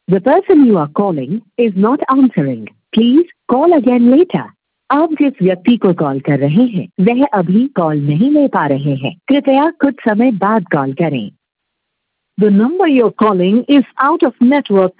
The person you are calling is not answering. Please call again later. आप जिस व्यक्ति को कॉल कर रहे हैं वह अभी कॉल नहीं ले पा रहे हैं, कृपया कुछ समय बाद कॉल करें. The number you're calling is out of network